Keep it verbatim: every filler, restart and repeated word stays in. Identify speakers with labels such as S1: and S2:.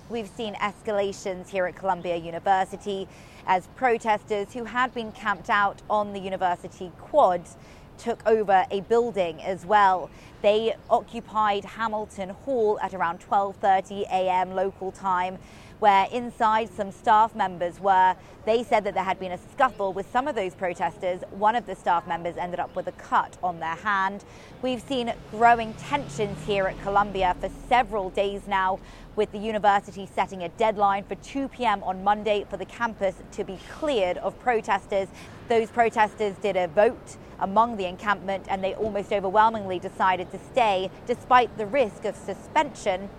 S1: We've seen escalations here at Columbia University as protesters who had been camped out on the university quad took over a building as well. They occupied Hamilton Hall at around twelve thirty a m local time, where inside some staff members were. They said that there had been a scuffle with some of those protesters. One of the staff members ended up with a cut on their hand. We've seen growing tensions here at Columbia for several days now, with the university setting a deadline for two p m on Monday for the campus to be cleared of protesters. Those protesters did a vote among the encampment and they almost overwhelmingly decided to stay despite the risk of suspension